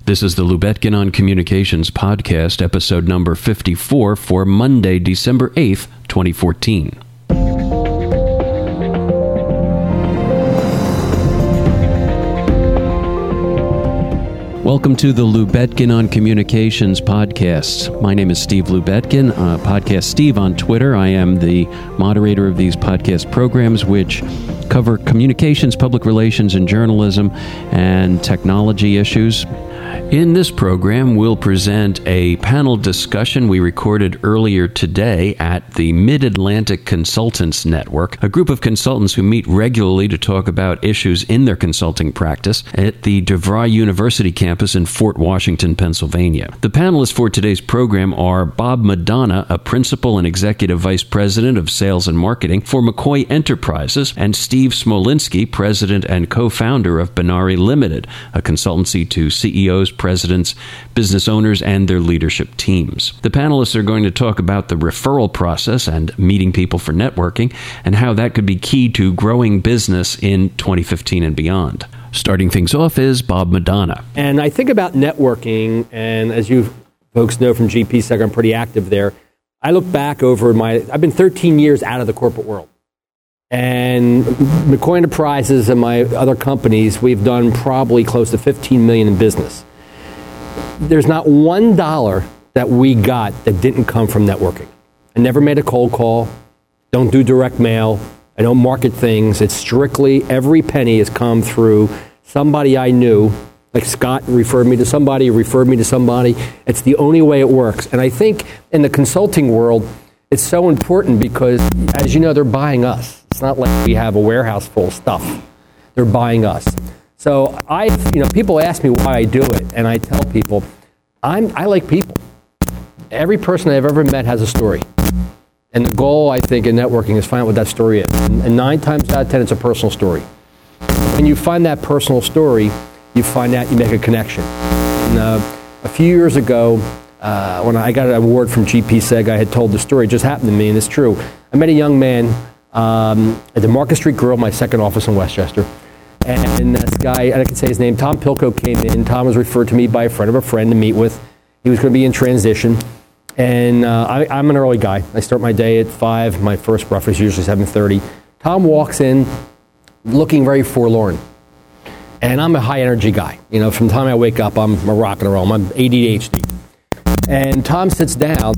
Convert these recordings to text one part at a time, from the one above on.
This is the Lubetkin on Communications podcast, episode number 54 for Monday, December 8th, 2014. Welcome to the Lubetkin on Communications podcast. My name is Steve Lubetkin, Podcast Steve on Twitter. I am the moderator of these podcast programs, which cover communications, public relations, and journalism, and technology issues. In this program, we'll present a panel discussion we recorded earlier today at the Mid-Atlantic Consultants Network, a group of consultants who meet regularly to talk about issues in their consulting practice at the DeVry University campus in Fort Washington, Pennsylvania. The panelists for today's program are Bob Madonna, a principal and executive vice president of sales and marketing for McCoy Enterprises, and Steve Smolinski, president and co-founder of Benari Limited, a consultancy to CEOs, presidents, business owners, and their leadership teams. The panelists are going to talk about the referral process and meeting people for networking, and how that could be key to growing business in 2015 and beyond. Starting things off is Bob Madonna. And I think about networking, and as you folks know from GPSEG, I'm pretty active there. I look back over I've been 13 years out of the corporate world. And McCoy Enterprises and my other companies, we've done probably close to $15 million in business. There's not $1 that we got that didn't come from networking. I never made a cold call, don't do direct mail, I don't market things. It's strictly every penny has come through somebody I knew, like Scott referred me to somebody, referred me to somebody. It's the only way it works. And I think in the consulting world, it's so important because, as you know, they're buying us. It's not like we have a warehouse full of stuff. They're buying us. So people ask me why I do it, and I tell people, I like people. Every person I've ever met has a story. And the goal, I think, in networking is find out what that story is. And 9 times out of 10, it's a personal story. When you find that personal story, you find out you make a connection. And a few years ago, when I got an award from GPSEG, I had told the story. It just happened to me, and it's true. I met a young man at the Market Street Grill, my second office in Westchester. And this guy, I can say his name, Tom Pilko, came in. Tom was referred to me by a friend of a friend to meet with. He was going to be in transition. And I'm an early guy. I start my day at 5. My first breakfast is usually 7:30. Tom walks in looking very forlorn. And I'm a high-energy guy. You know, from the time I wake up, I'm a rock and roll. I'm ADHD. And Tom sits down.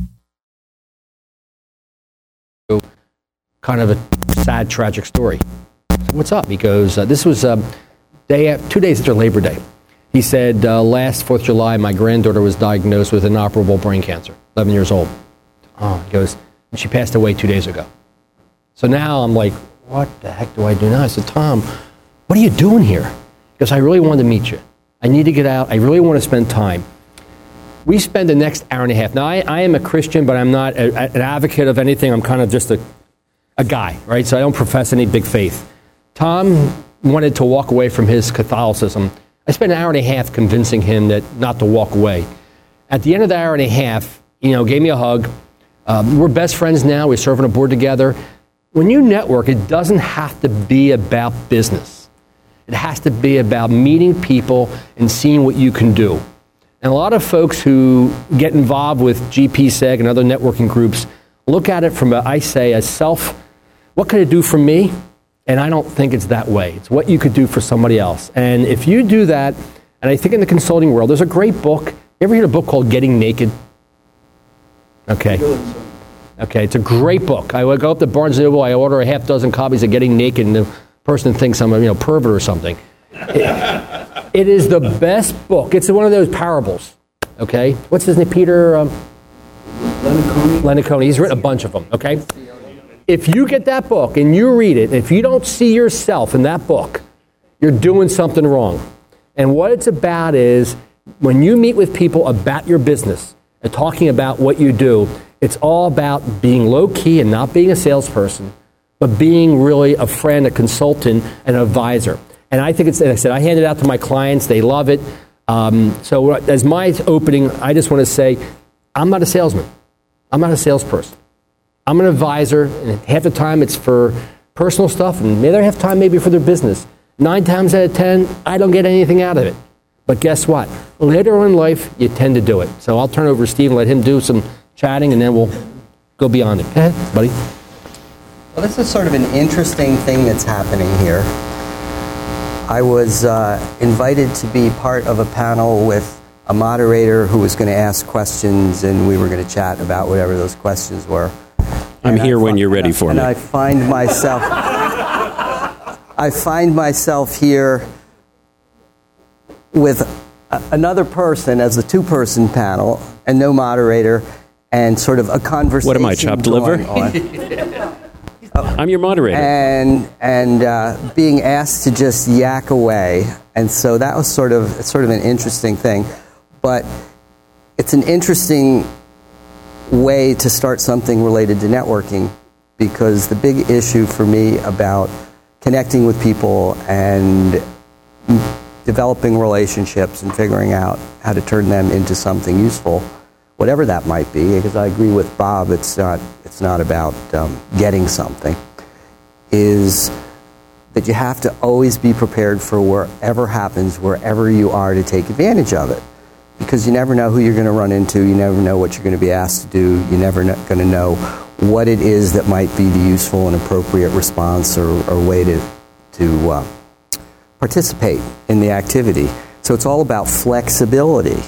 Kind of a sad, tragic story. What's up? He goes, this was 2 days after Labor Day. He said, last 4th of July, my granddaughter was diagnosed with inoperable brain cancer, 11 years old. Oh, he goes, and she passed away 2 days ago. So now I'm like, what the heck do I do now? I said, Tom, what are you doing here? Because I really wanted to meet you. I need to get out. I really want to spend time. We spend the next hour and a half. Now, I am a Christian, but I'm not an advocate of anything. I'm kind of just a guy, right? So I don't profess any big faith. Tom wanted to walk away from his Catholicism. I spent an hour and a half convincing him that not to walk away. At the end of the hour and a half, gave me a hug. We're best friends now. We're serving a board together. When you network, it doesn't have to be about business. It has to be about meeting people and seeing what you can do. And a lot of folks who get involved with GPSEG and other networking groups look at it from what could it do for me? And I don't think it's that way. It's what you could do for somebody else. And if you do that, and I think in the consulting world, there's a great book. You ever heard a book called Getting Naked? Okay, it's a great book. I would go up to Barnes & Noble, I order a half dozen copies of Getting Naked, and the person thinks I'm a pervert or something. It is the best book. It's one of those parables, okay? What's his name? Peter? Lencioni. He's written a bunch of them, okay? If you get that book and you read it, if you don't see yourself in that book, you're doing something wrong. And what it's about is when you meet with people about your business and talking about what you do, it's all about being low-key and not being a salesperson, but being really a friend, a consultant, an advisor. And I think I said, I hand it out to my clients. They love it. So as my opening, I just want to say, I'm not a salesman. I'm not a salesperson. I'm an advisor, and half the time it's for personal stuff, and the other half the time maybe for their business. 9 times out of 10, I don't get anything out of it. But guess what? Later on in life, you tend to do it. So I'll turn over to Steve and let him do some chatting, and then we'll go beyond it. Go ahead, buddy. Well, this is sort of an interesting thing that's happening here. I was invited to be part of a panel with a moderator who was going to ask questions, and we were going to chat about whatever those questions were. I'm here when you're ready for me. And I find myself here with another person as a two-person panel and no moderator, and sort of a conversation. What am I, chopped liver? I'm your moderator. And being asked to just yak away. And so that was sort of an interesting thing. But it's an interesting way to start something related to networking, because the big issue for me about connecting with people and developing relationships and figuring out how to turn them into something useful, whatever that might be, because I agree with Bob, it's not about getting something, is that you have to always be prepared for whatever happens, wherever you are, to take advantage of it. Because you never know who you're going to run into, you never know what you're going to be asked to do, you're never going to know what it is that might be the useful and appropriate response or way to participate in the activity. So it's all about flexibility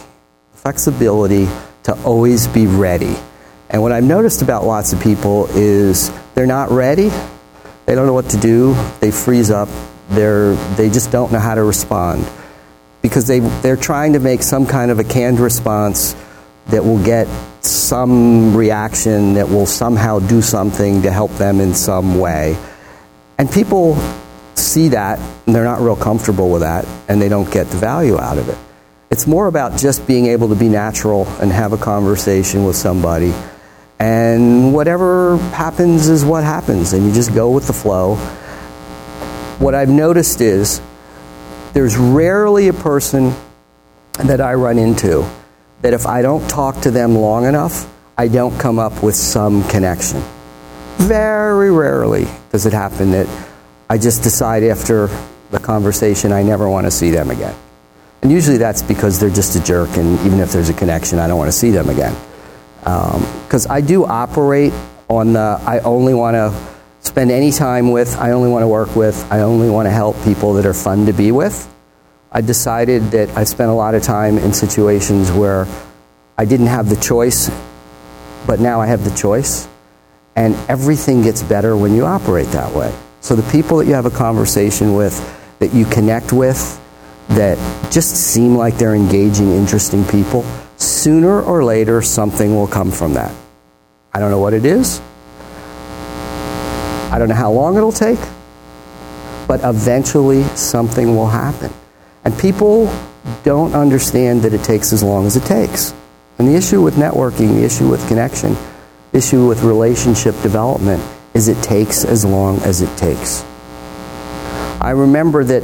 to always be ready. And what I've noticed about lots of people is they're not ready, they don't know what to do, they freeze up, they just don't know how to respond. Because they're trying to make some kind of a canned response that will get some reaction, that will somehow do something to help them in some way. And people see that, and they're not real comfortable with that, and they don't get the value out of it. It's more about just being able to be natural and have a conversation with somebody. And whatever happens is what happens, and you just go with the flow. What I've noticed is there's rarely a person that I run into that if I don't talk to them long enough, I don't come up with some connection. Very rarely does it happen that I just decide after the conversation I never want to see them again. And usually that's because they're just a jerk, and even if there's a connection, I don't want to see them again. Because I do operate on the I only want to spend any time with, I only want to work with, I only want to help people that are fun to be with. I decided that I spent a lot of time in situations where I didn't have the choice, but now I have the choice. And everything gets better when you operate that way. So the people that you have a conversation with, that you connect with, that just seem like they're engaging, interesting people, sooner or later something will come from that. I don't know what it is. I don't know how long it'll take, but eventually something will happen. And people don't understand that it takes as long as it takes. And the issue with networking, the issue with connection, the issue with relationship development is it takes as long as it takes. I remember that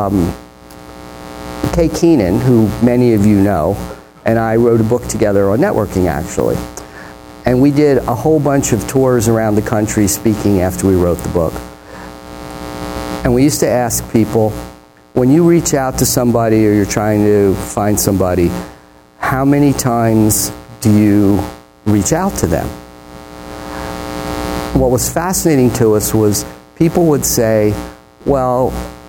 Kay Keenan, who many of you know, and I wrote a book together on networking, actually. And we did a whole bunch of tours around the country speaking after we wrote the book. And we used to ask people, when you reach out to somebody or you're trying to find somebody, how many times do you reach out to them? What was fascinating to us was people would say, well,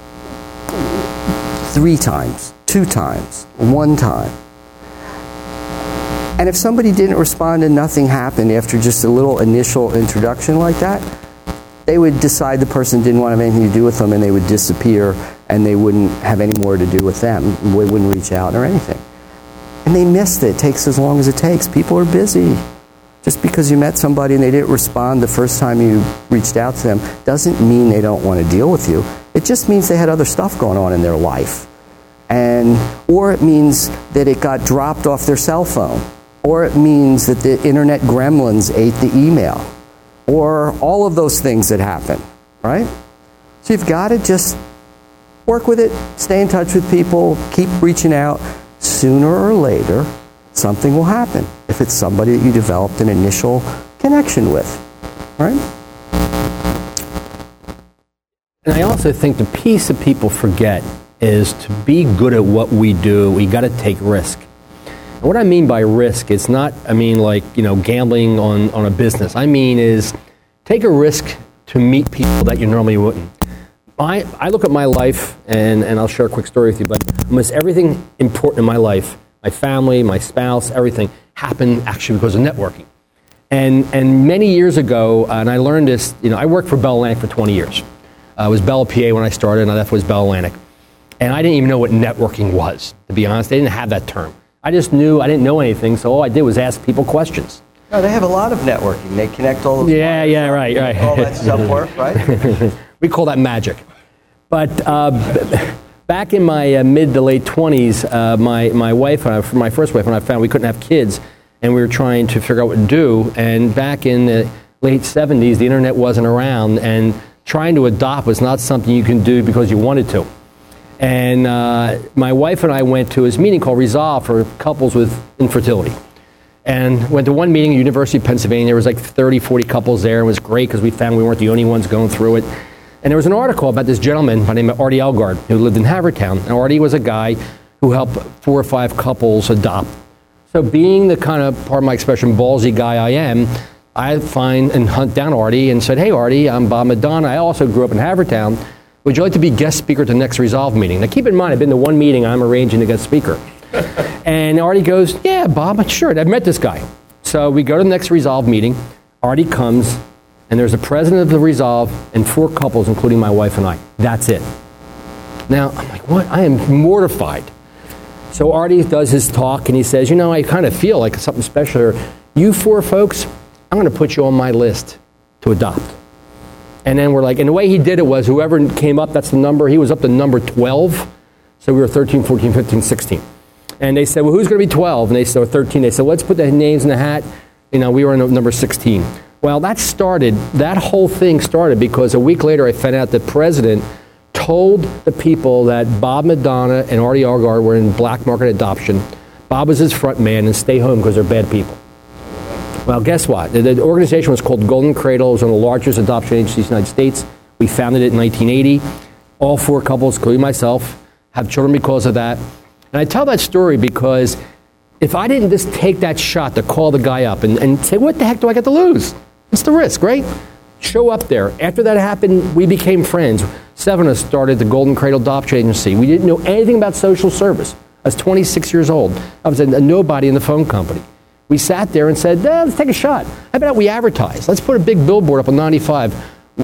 3 times, 2 times, 1 time. And if somebody didn't respond and nothing happened after just a little initial introduction like that, they would decide the person didn't want to have anything to do with them, and they would disappear, and they wouldn't have any more to do with them. They wouldn't reach out or anything. And they missed it. It takes as long as it takes. People are busy. Just because you met somebody and they didn't respond the first time you reached out to them doesn't mean they don't want to deal with you. It just means they had other stuff going on in their life. Or it means that it got dropped off their cell phone. Or it means that the internet gremlins ate the email. Or all of those things that happen, right? So you've got to just work with it, stay in touch with people, keep reaching out. Sooner or later, something will happen if it's somebody that you developed an initial connection with, right? And I also think the piece that people forget is to be good at what we do, we got to take risk. And what I mean by risk, it's not, like, gambling on a business. I mean is take a risk to meet people that you normally wouldn't. I look at my life, and I'll share a quick story with you, but almost everything important in my life, my family, my spouse, everything, happened actually because of networking. And many years ago, and I learned this, I worked for Bell Atlantic for 20 years. I was Bell PA when I started, and that was Bell Atlantic. And I didn't even know what networking was, to be honest. They didn't have that term. I just knew I didn't know anything, so all I did was ask people questions. No, they have a lot of networking. They connect all the right. All that stuff work, right? We call that magic. But back in my mid to late 20s, my wife and I, my first wife and I found we couldn't have kids, and we were trying to figure out what to do. And back in the late 70s, the internet wasn't around, and trying to adopt was not something you can do because you wanted to. And my wife and I went to this meeting called Resolve for couples with infertility. And went to one meeting at University of Pennsylvania. There was like 30, 40 couples there. It was great because we found we weren't the only ones going through it. And there was an article about this gentleman by the name of Artie Elgard, who lived in Havertown. And Artie was a guy who helped 4 or 5 couples adopt. So being the kind of, pardon my expression, ballsy guy I am, I find and hunt down Artie and said, "Hey, Artie, I'm Bob Madonna. I also grew up in Havertown. Would you like to be guest speaker at the next Resolve meeting?" Now, keep in mind, I've been to one meeting. I'm arranging the guest speaker. And Artie goes, "Yeah, Bob, sure. I've met this guy." So we go to the next Resolve meeting. Artie comes, and there's a president of the Resolve and 4 couples, including my wife and I. That's it. Now, I'm like, what? I am mortified. So Artie does his talk, and he says, I kind of feel like something special here. You 4 folks, I'm going to put you on my list to adopt. And then we're like, and the way he did it was whoever came up, that's the number. He was up to number 12. So we were 13, 14, 15, 16. And they said, well, who's going to be 12? And they said, 13. They said, let's put the names in the hat. We were in number 16. Well, that whole thing started because a week later I found out the president told the people that Bob Madonna and Artie Elgard were in black market adoption. Bob was his front man, and stay home because they're bad people. Well, guess what? The organization was called Golden Cradle. It was one of the largest adoption agencies in the United States. We founded it in 1980. All 4 couples, including myself, have children because of that. And I tell that story because if I didn't just take that shot to call the guy up and say, what the heck do I get to lose? It's the risk, right? Show up there. After that happened, we became friends. 7 of us started the Golden Cradle Adoption Agency. We didn't know anything about social service. I was 26 years old. I was a nobody in the phone company. We sat there and said, let's take a shot. How about we advertise? Let's put a big billboard up on 95.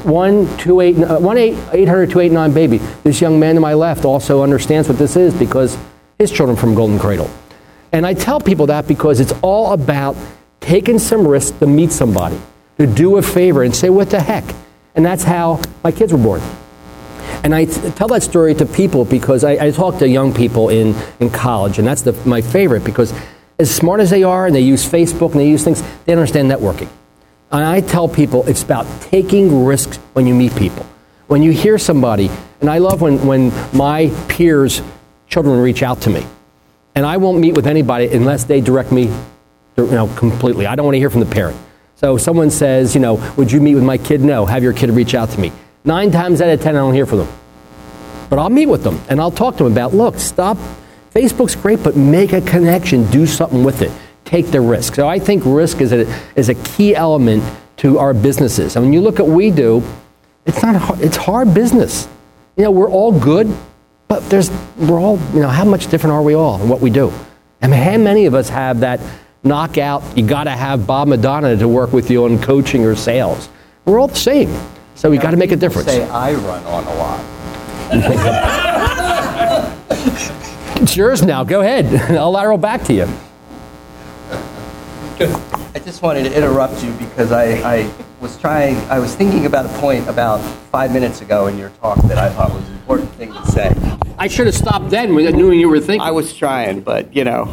1-800-289-BABY. This young man to my left also understands what this is because his children from Golden Cradle. And I tell people that because it's all about taking some risk to meet somebody, to do a favor and say, what the heck? And that's how my kids were born. And I tell that story to people because I talk to young people in college, and that's my favorite because as smart as they are and they use Facebook and they use things, they understand networking. And I tell people it's about taking risks when you meet people. When you hear somebody, and I love when my peers' children reach out to me. And I won't meet with anybody unless they direct me completely. I don't want to hear from the parent. So if someone says, would you meet with my kid? No, have your kid reach out to me. 9 times out of 10, I don't hear from them. But I'll meet with them, and I'll talk to them about, look, stop. Facebook's great, but make a connection. Do something with it. Take the risk. So I think risk is a key element to our businesses. And when you look at what we do, it's hard business. We're all good, but we're all, how much different are we all in what we do? And how many of us have that knockout, you got to have Bob Madonna to work with you on coaching or sales? We're all the same. So we got to make a difference. Say I run on a lot. It's yours now. Go ahead. I'll lateral back to you. I just wanted to interrupt you because I was thinking about a point about 5 minutes ago in your talk that I thought was an important thing to say. I should have stopped then when I knew you were thinking. I was trying, but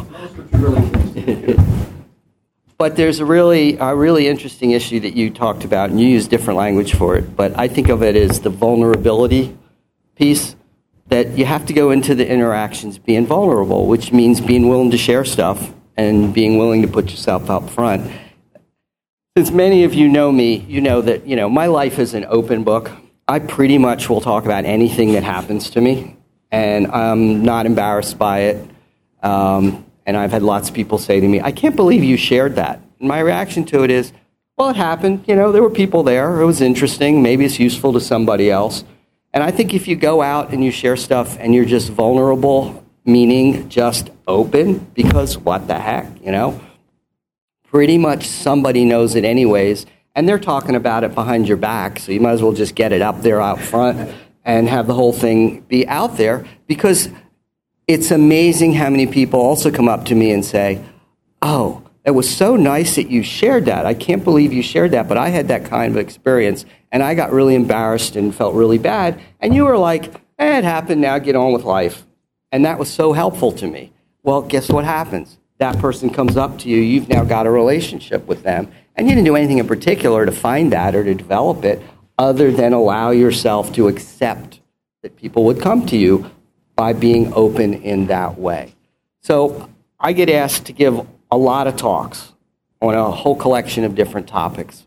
But there's a really interesting issue that you talked about, and you use different language for it, but I think of it as the vulnerability piece, that you have to go into the interactions being vulnerable, which means being willing to share stuff and being willing to put yourself up front. Since many of you know me, you know that my life is an open book. I pretty much will talk about anything that happens to me. and I'm not embarrassed by it. And I've had lots of people say to me, I can't believe you shared that. And my reaction to it is, well, it happened. You know, there were people there. It was interesting. Maybe it's useful to somebody else. And I think if you go out and you share stuff and you're just vulnerable, meaning just open, because what the heck, you know? Pretty much somebody knows it anyways, and they're talking about it behind your back, so you might as well just get it up there out front and have the whole thing be out there, because it's amazing how many people also come up to me and say, oh, it was so nice that you shared that. I can't believe you shared that, but I had that kind of experience, and I got really embarrassed and felt really bad, and you were like, it happened, now get on with life. And that was so helpful to me. Well, guess what happens? That person comes up to you, you've now got a relationship with them, and you didn't do anything in particular to find that or to develop it other than allow yourself to accept that people would come to you by being open in that way. So I get asked to give a lot of talks on a whole collection of different topics.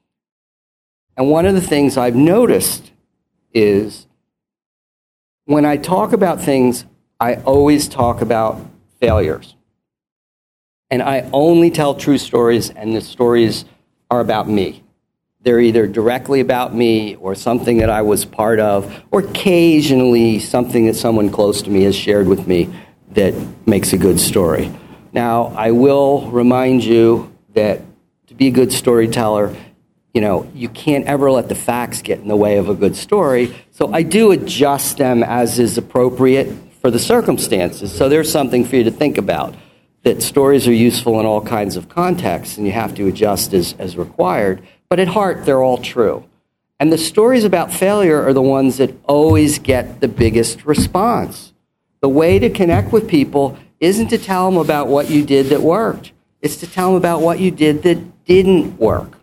And one of the things I've noticed is when I talk about things, I always talk about failures. And I only tell true stories, and the stories are about me. They're either directly about me or something that I was part of, or occasionally something that someone close to me has shared with me that makes a good story. Now, I will remind you that to be a good storyteller, you know, you can't ever let the facts get in the way of a good story. So I do adjust them as is appropriate for the circumstances. So there's something for you to think about, that stories are useful in all kinds of contexts, and you have to adjust as required. But at heart, they're all true. And the stories about failure are the ones that always get the biggest response. The way to connect with people isn't to tell them about what you did that worked. It's to tell them about what you did that didn't work.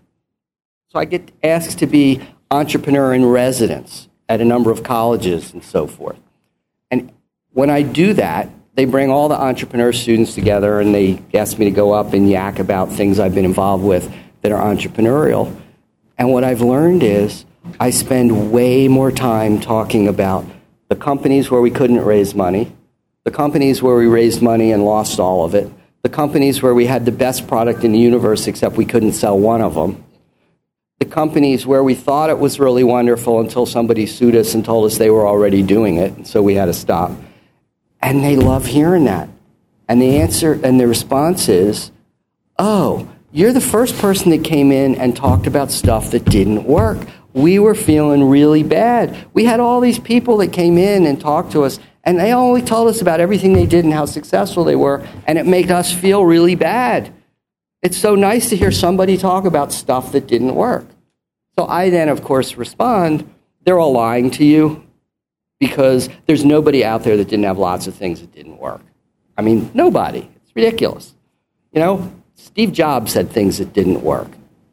So I get asked to be entrepreneur in residence at a number of colleges and so forth. And when I do that, they bring all the entrepreneur students together and they ask me to go up and yak about things I've been involved with that are entrepreneurial. And what I've learned is I spend way more time talking about the companies where we couldn't raise money, the companies where we raised money and lost all of it, the companies where we had the best product in the universe except we couldn't sell one of them, the companies where we thought it was really wonderful until somebody sued us and told us they were already doing it, and so we had to stop. And they love hearing that. And the answer and the response is, oh, you're the first person that came in and talked about stuff that didn't work. We were feeling really bad. We had all these people that came in and talked to us, and they only told us about everything they did and how successful they were, and it made us feel really bad. It's so nice to hear somebody talk about stuff that didn't work. So I then, of course, respond, they're all lying to you, because there's nobody out there that didn't have lots of things that didn't work. I mean, nobody. It's ridiculous. You know, Steve Jobs had things that didn't work.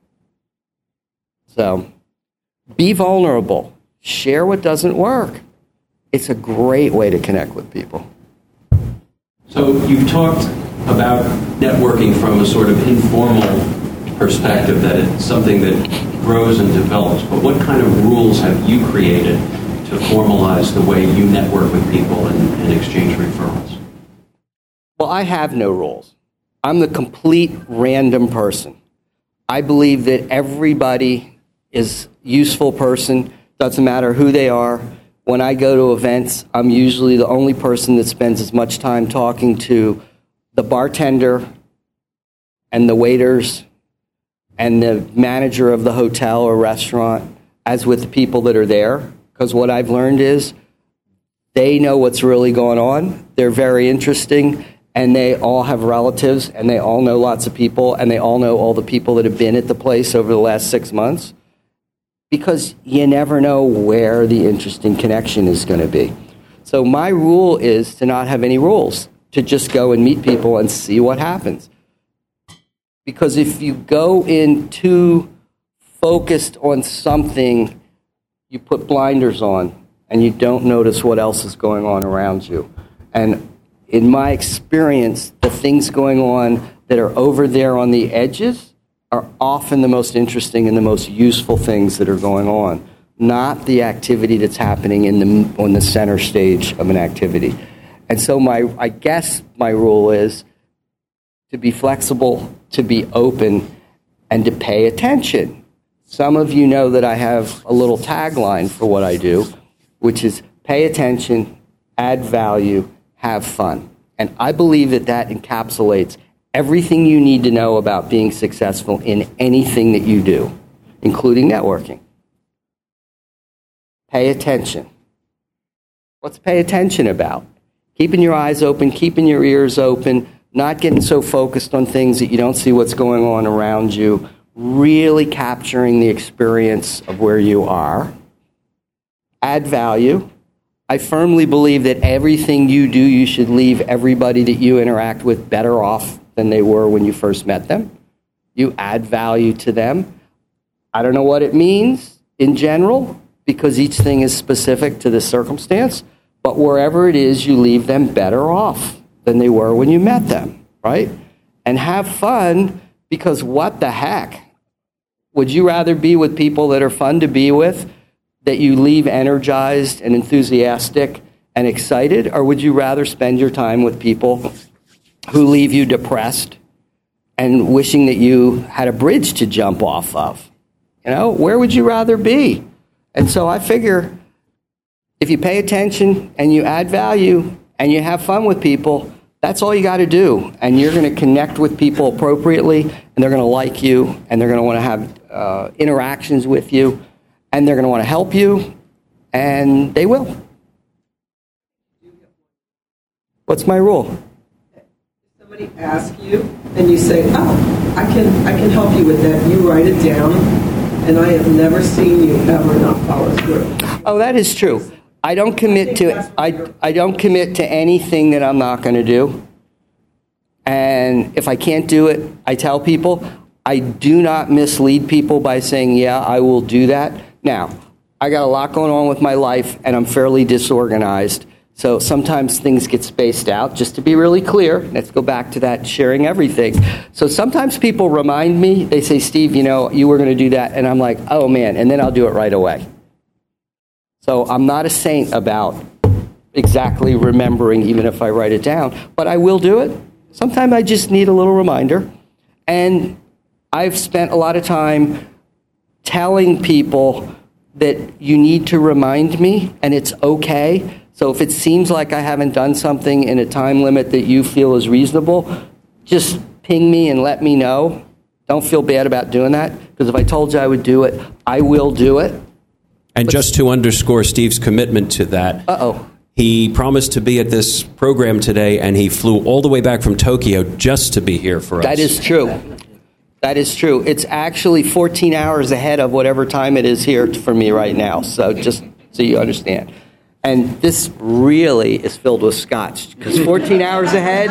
So be vulnerable. Share what doesn't work. It's a great way to connect with people. So you've talked about networking from a sort of informal perspective, that it's something that grows and develops. But what kind of rules have you created to formalize the way you network with people and exchange referrals? Well, I have no rules. I'm the complete random person. I believe that everybody is a useful person. Doesn't matter who they are. When I go to events, I'm usually the only person that spends as much time talking to the bartender and the waiters and the manager of the hotel or restaurant as with the people that are there. Because what I've learned is they know what's really going on. They're very interesting, and they all have relatives, and they all know lots of people, and they all know all the people that have been at the place over the last 6 months, because you never know where the interesting connection is going to be. So my rule is to not have any rules, to just go and meet people and see what happens. Because if you go in too focused on something, you put blinders on and you don't notice what else is going on around you. And in my experience, the things going on that are over there on the edges are often the most interesting and the most useful things that are going on. not the activity that's happening on the center stage of an activity. And so I guess my rule is to be flexible, to be open, and to pay attention. Some of you know that I have a little tagline for what I do, which is pay attention, add value, have fun. And I believe that encapsulates everything you need to know about being successful in anything that you do, including networking. Pay attention. What's pay attention about? Keeping your eyes open, keeping your ears open, not getting so focused on things that you don't see what's going on around you, really capturing the experience of where you are. Add value. I firmly believe that everything you do, you should leave everybody that you interact with better off than they were when you first met them. You add value to them. I don't know what it means in general, because each thing is specific to the circumstance, but wherever it is, you leave them better off than they were when you met them, right? And have fun, because what the heck? Would you rather be with people that are fun to be with, that you leave energized and enthusiastic and excited, or would you rather spend your time with people who leave you depressed and wishing that you had a bridge to jump off of? You know, where would you rather be? And so I figure if you pay attention and you add value and you have fun with people, that's all you got to do. And you're going to connect with people appropriately, and they're going to like you, and they're going to want to have interactions with you, and they're going to want to help you, and they will. What's my rule? Somebody asks you, and you say, "Oh, I can help you with that." You write it down, and I have never seen you ever not follow through. Oh, that is true. I don't commit to I don't commit to anything that I'm not going to do. And if I can't do it, I tell people. I do not mislead people by saying, "Yeah, I will do that." Now, I got a lot going on with my life, and I'm fairly disorganized. So sometimes things get spaced out. Just to be really clear, let's go back to that sharing everything. So sometimes people remind me, they say, "Steve, you know, you were going to do that." And I'm like, "Oh, man," and then I'll do it right away. So I'm not a saint about exactly remembering, even if I write it down, but I will do it. Sometimes I just need a little reminder. And I've spent a lot of time telling people that you need to remind me, and it's okay. So if it seems like I haven't done something in a time limit that you feel is reasonable, just ping me and let me know. Don't feel bad about doing that, because if I told you I would do it, I will do it. And just to underscore Steve's commitment to that, he promised to be at this program today, and he flew all the way back from Tokyo just to be here for us. That is true. That is true. It's actually 14 hours ahead of whatever time it is here for me right now, so just so you understand. And this really is filled with scotch, because 14 hours ahead.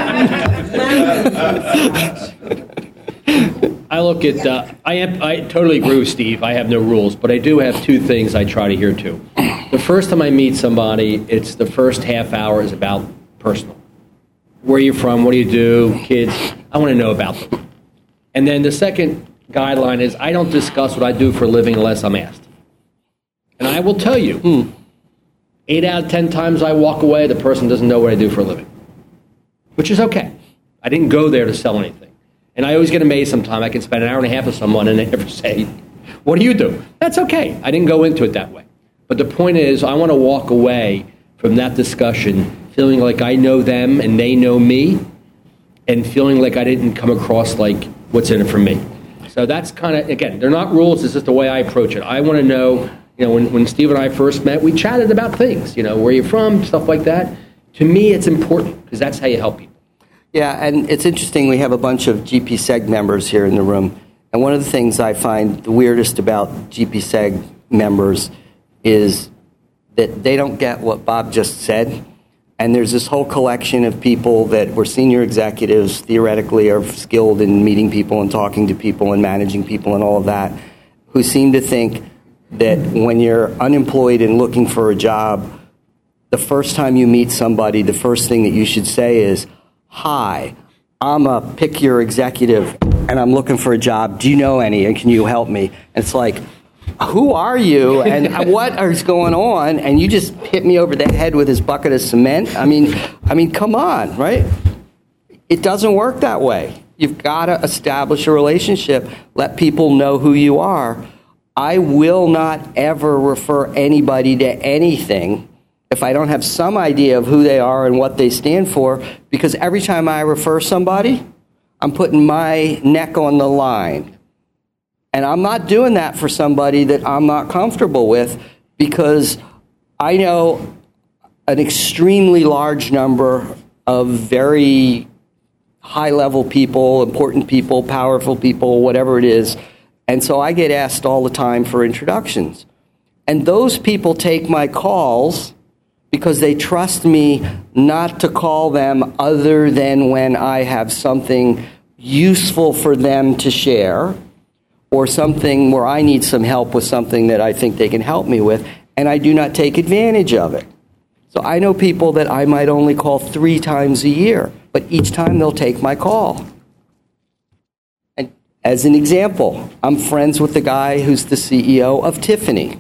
I look at, I totally agree with Steve. I have no rules, but I do have two things I try to adhere to. The first time I meet somebody, it's the first half hour is about personal. Where are you from? What do you do? Kids? I want to know about them. And then the second guideline is I don't discuss what I do for a living unless I'm asked. And I will tell you, 8 out of 10 times I walk away, the person doesn't know what I do for a living, which is okay. I didn't go there to sell anything. And I always get amazed sometimes. I can spend an hour and a half with someone and they never say, "What do you do?" That's okay. I didn't go into it that way. But the point is, I want to walk away from that discussion feeling like I know them and they know me, and feeling like I didn't come across like what's in it for me. So that's kind of, again, they're not rules. It's just the way I approach it. I want to know, you know, when Steve and I first met, we chatted about things, you know, where you're from, stuff like that. To me, it's important because that's how you help people. Yeah, and it's interesting. We have a bunch of GPSEG members here in the room. And one of the things I find the weirdest about GPSEG members is that they don't get what Bob just said. And there's this whole collection of people that were senior executives, theoretically are skilled in meeting people and talking to people and managing people and all of that, who seem to think that when you're unemployed and looking for a job, the first time you meet somebody, the first thing that you should say is, "Hi, I'm a pick your executive and I'm looking for a job. Do you know any and can you help me?" And it's like, who are you and what is going on? And you just hit me over the head with this bucket of cement. I mean, come on, right? It doesn't work that way. You've got to establish a relationship. Let people know who you are. I will not ever refer anybody to anything if I don't have some idea of who they are and what they stand for, because every time I refer somebody, I'm putting my neck on the line. And I'm not doing that for somebody that I'm not comfortable with, because I know an extremely large number of very high-level people, important people, powerful people, whatever it is. And so I get asked all the time for introductions. And those people take my calls because they trust me not to call them other than when I have something useful for them to share, or something where I need some help with something that I think they can help me with, and I do not take advantage of it. So I know people that I might only call 3 times a year, but each time they'll take my call. And as an example, I'm friends with the guy who's the CEO of Tiffany.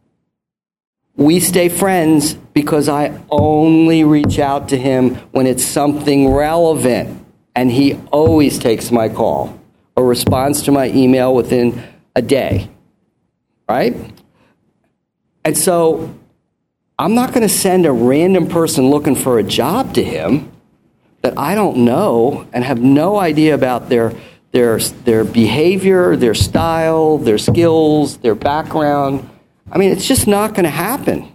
We stay friends because I only reach out to him when it's something relevant, and he always takes my call or responds to my email within a day, right? And so I'm not going to send a random person looking for a job to him that I don't know and have no idea about their behavior, their style, their skills, their background. I mean, it's just not going to happen.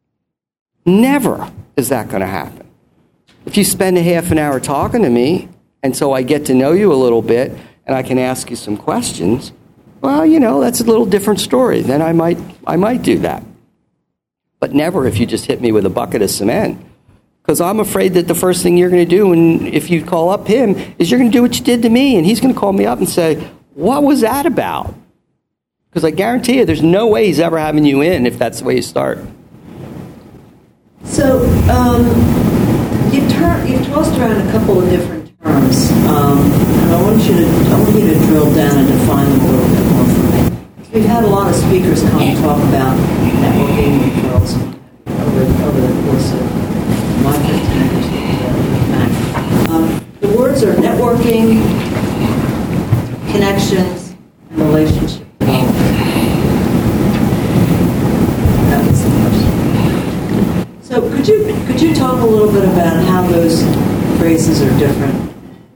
Never is that going to happen. If you spend a half an hour talking to me, and so I get to know you a little bit, and I can ask you some questions, well, that's a little different story. Then I might do that. But never if you just hit me with a bucket of cement. Because I'm afraid that the first thing you're going to do, and if you call up him, is you're going to do what you did to me, and he's going to call me up and say, what was that about? Because I guarantee you, there's no way he's ever having you in if that's the way you start. So you've tossed around a couple of different terms, and I want you to drill down and define them a little bit more for me. We've had a lot of speakers come and talk about networking referrals over the course of my 15 years with the words are networking, connections, and relationship development. That was the question. So could you talk a little bit about how those phrases are different?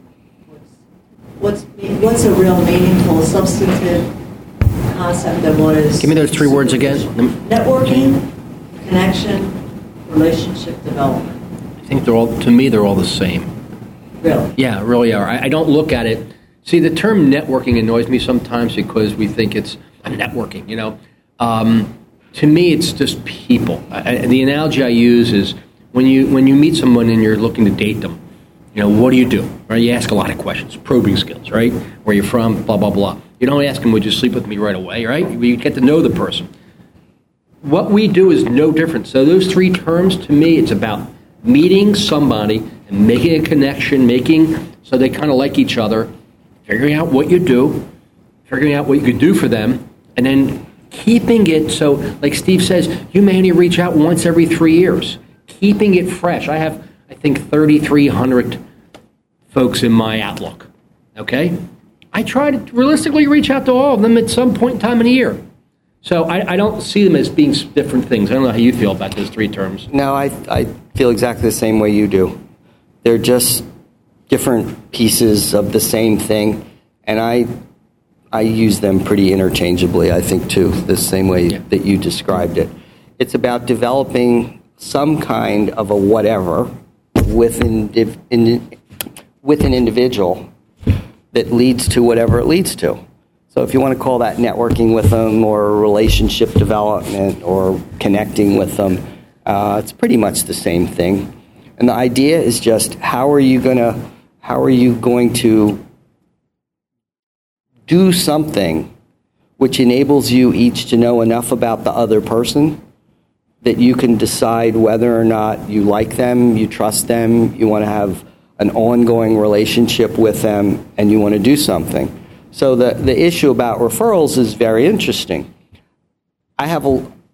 What's a real meaningful, substantive concept, and what is... Give me those 3 words again. Networking, connection, relationship development. I think they're all the same. Really? Yeah, really are. I don't look at it. See, the term networking annoys me sometimes because we think it's networking, to me, it's just people. The analogy I use is when you meet someone and you're looking to date them, what do you do? Right? You ask a lot of questions, probing skills, right? Where you're from, blah, blah, blah. You don't ask them, would you sleep with me right away, right? You get to know the person. What we do is no different. So those 3 terms, to me, it's about meeting somebody and making a connection, so they kind of like each other, figuring out what you do, figuring out what you could do for them, and then keeping it so, like Steve says, you may only reach out once every 3 years. Keeping it fresh. I have, I think, 3,300 folks in my Outlook, okay? I try to realistically reach out to all of them at some point in time in a year. So I don't see them as being different things. I don't know how you feel about those 3 terms. No, I feel exactly the same way you do. They're just different pieces of the same thing, and I use them pretty interchangeably, I think, too, the same way that you described it. It's about developing some kind of a whatever with an individual that leads to whatever it leads to. So if you want to call that networking with them or relationship development or connecting with them, it's pretty much the same thing. And the idea is just how are you going to do something which enables you each to know enough about the other person that you can decide whether or not you like them, you trust them, you want to have an ongoing relationship with them, and you want to do something. So the issue about referrals is very interesting. I have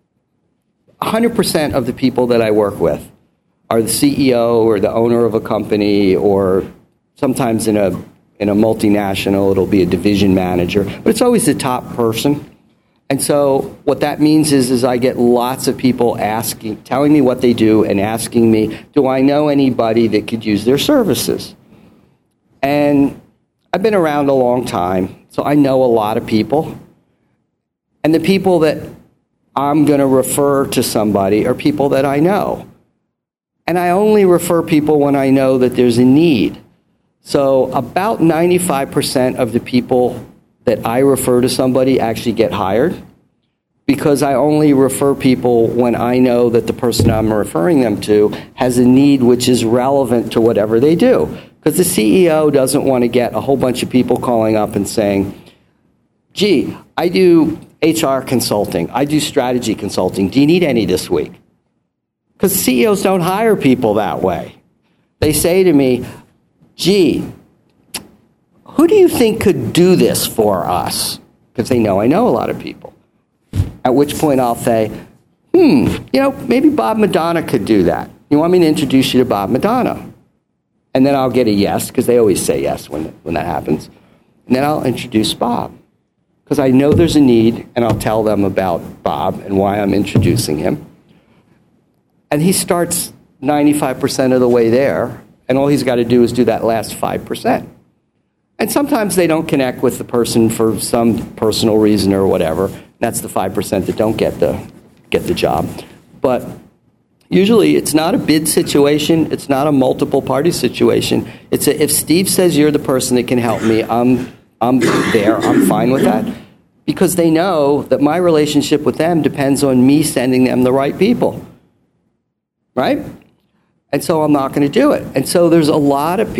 100% of the people that I work with are the CEO or the owner of a company, or sometimes in a multinational, it'll be a division manager, but it's always the top person. And so what that means is I get lots of people telling me what they do and asking me, do I know anybody that could use their services? And I've been around a long time, so I know a lot of people. And the people that I'm going to refer to somebody are people that I know. And I only refer people when I know that there's a need. So about 95% of the people that I refer to somebody actually get hired, because I only refer people when I know that the person I'm referring them to has a need which is relevant to whatever they do. Because the CEO doesn't want to get a whole bunch of people calling up and saying, gee, I do HR consulting, I do strategy consulting, do you need any this week? Because CEOs don't hire people that way. They say to me, gee, who do you think could do this for us? Because they know I know a lot of people. At which point I'll say, maybe Bob Madonna could do that. You want me to introduce you to Bob Madonna? And then I'll get a yes, because they always say yes when that happens. And then I'll introduce Bob, because I know there's a need, and I'll tell them about Bob and why I'm introducing him. And he starts 95% of the way there, and all he's got to do is do that last 5%. And sometimes they don't connect with the person for some personal reason or whatever. That's the 5% that don't get the job. But usually it's not a bid situation. It's not a multiple party situation. If Steve says you're the person that can help me, I'm there. I'm fine with that. Because they know that my relationship with them depends on me sending them the right people. Right? And so I'm not going to do it. And so there's a lot of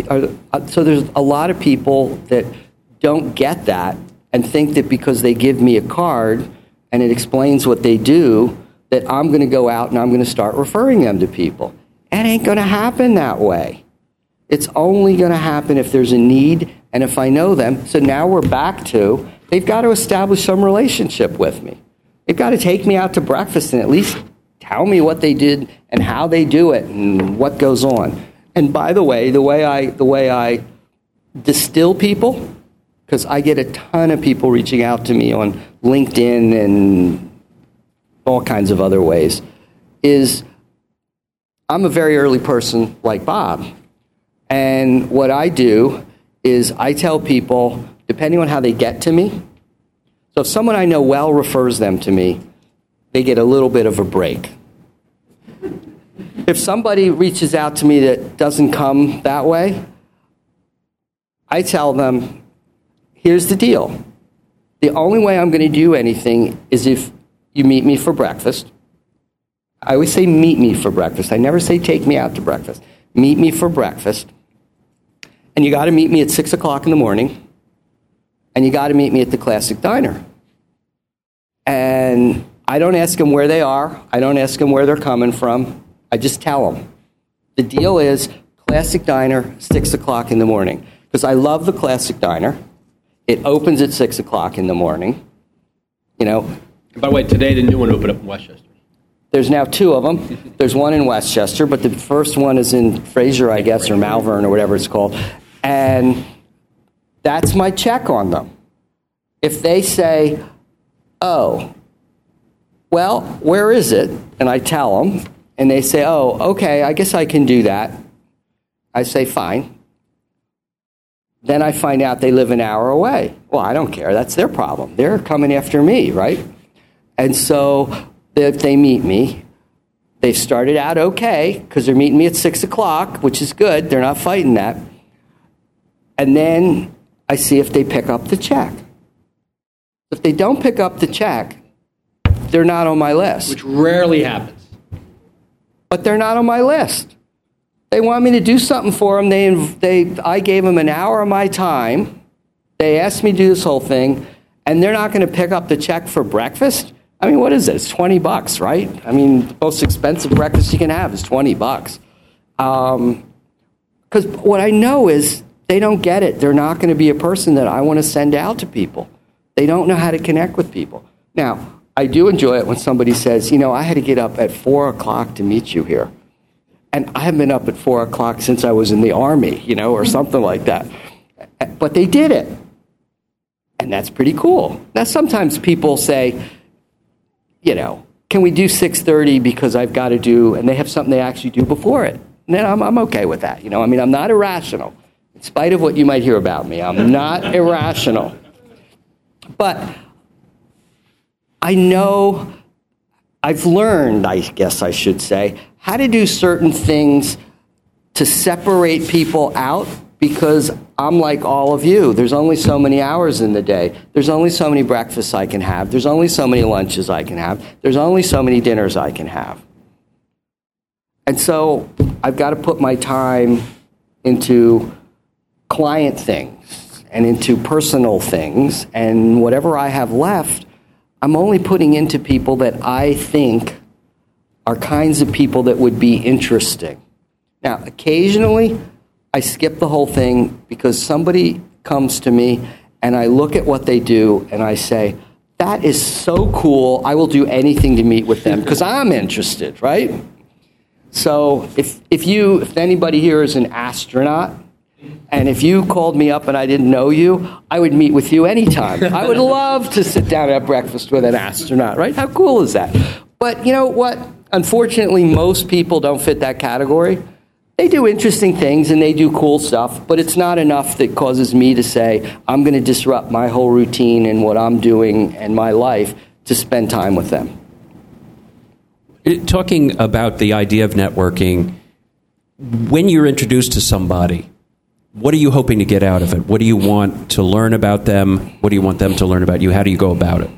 people that don't get that and think that because they give me a card and it explains what they do, that I'm going to go out and I'm going to start referring them to people. It ain't going to happen that way. It's only going to happen if there's a need and if I know them. So now we're back to, they've got to establish some relationship with me. They've got to take me out to breakfast and at least tell me what they did and how they do it and what goes on. And by the way I distill people, because I get a ton of people reaching out to me on LinkedIn and all kinds of other ways, is I'm a very early person like Bob. And what I do is I tell people, depending on how they get to me, so if someone I know well refers them to me, they get a little bit of a break. If somebody reaches out to me that doesn't come that way, I tell them, here's the deal. The only way I'm going to do anything is if you meet me for breakfast. I always say meet me for breakfast. I never say take me out to breakfast. Meet me for breakfast. And you got to meet me at 6 o'clock in the morning. And you got to meet me at the Classic Diner. And I don't ask them where they are. I don't ask them where they're coming from. I just tell them. The deal is Classic Diner, 6 o'clock in the morning. Because I love the Classic Diner. It opens at 6 o'clock in the morning. You know. By the way, today the new one opened up in Westchester. There's now two of them. There's one in Westchester, but the first one is in Fraser, I guess, or Malvern, or whatever it's called. And that's my check on them. If they say, oh, well, where is it? And I tell them, and they say, oh, okay, I guess I can do that. I say, fine. Then I find out they live an hour away. Well, I don't care. That's their problem. They're coming after me, right? And so if they meet me, they started out okay, because they're meeting me at 6 o'clock, which is good. They're not fighting that. And then I see if they pick up the check. If they don't pick up the check, they're not on my list. Which rarely happens. But they're not on my list. They want me to do something for them. I gave them an hour of my time. They asked me to do this whole thing, and they're not going to pick up the check for breakfast? I mean, what is it? It's $20, right? I mean, the most expensive breakfast you can have is $20. Because what I know is they don't get it. They're not going to be a person that I want to send out to people. They don't know how to connect with people. Now, I do enjoy it when somebody says, I had to get up at 4 o'clock to meet you here. And I haven't been up at 4 o'clock since I was in the Army, or something like that. But they did it. And that's pretty cool. Now, sometimes people say, can we do 6:30 because I've got to do, and they have something they actually do before it. And then I'm okay with that. I'm not irrational. In spite of what you might hear about me, I'm not irrational. But I know, I've learned, I guess I should say, how to do certain things to separate people out, because I'm like all of you. There's only so many hours in the day. There's only so many breakfasts I can have. There's only so many lunches I can have. There's only so many dinners I can have. And so I've got to put my time into client things and into personal things, and whatever I have left, I'm only putting into people that I think are kinds of people that would be interesting. Now, occasionally, I skip the whole thing because somebody comes to me and I look at what they do and I say, that is so cool, I will do anything to meet with them because I'm interested, right? So if anybody here is an astronaut, and if you called me up and I didn't know you, I would meet with you anytime. I would love to sit down and have breakfast with an astronaut, right? How cool is that? But you know what? Unfortunately, most people don't fit that category. They do interesting things and they do cool stuff, but it's not enough that causes me to say, I'm going to disrupt my whole routine and what I'm doing and my life to spend time with them. Talking about the idea of networking, when you're introduced to somebody, what are you hoping to get out of it? What do you want to learn about them? What do you want them to learn about you? How do you go about it?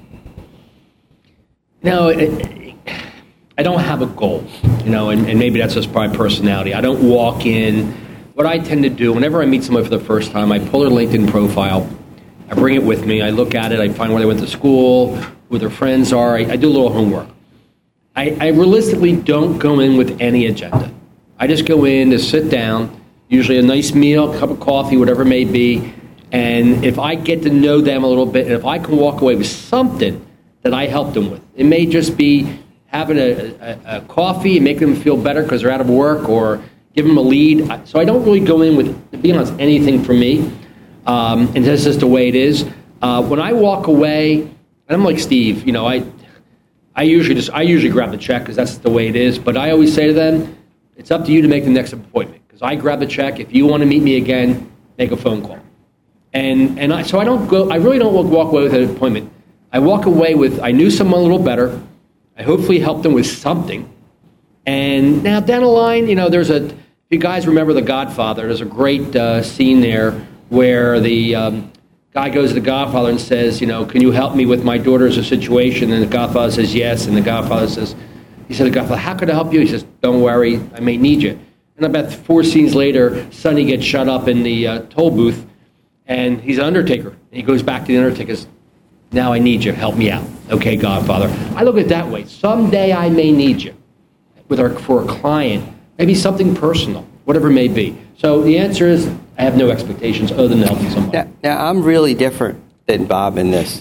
No, I don't have a goal, and maybe that's just my personality. I don't walk in. What I tend to do, whenever I meet somebody for the first time, I pull their LinkedIn profile, I bring it with me, I look at it, I find where they went to school, who their friends are, I do a little homework. I realistically don't go in with any agenda. I just go in to sit down, usually a nice meal, a cup of coffee, whatever it may be, and if I get to know them a little bit, and if I can walk away with something that I helped them with, it may just be having a coffee and making them feel better because they're out of work, or give them a lead. So I don't really go in with, to be honest, anything for me, and that's just the way it is. When I walk away, and I'm like Steve, I usually grab the check because that's the way it is. But I always say to them, it's up to you to make the next appointment. Because I grab the check. If you want to meet me again, make a phone call. So I don't go. I really don't walk away with an appointment. I walk away with, I knew someone a little better. I hopefully helped them with something. And now down the line, if you guys remember The Godfather, there's a great scene there where the guy goes to the Godfather and says, can you help me with my daughter's situation? And the Godfather says yes. And the Godfather says, the Godfather, how could I help you? He says, don't worry, I may need you. And about 4 scenes later, Sonny gets shut up in the toll booth, and he's an undertaker. And he goes back to the undertaker and says, now I need you, help me out. Okay, Godfather. I look at it that way. Someday I may need you for a client, maybe something personal, whatever it may be. So the answer is, I have no expectations other than helping somebody. Now, I'm really different than Bob in this,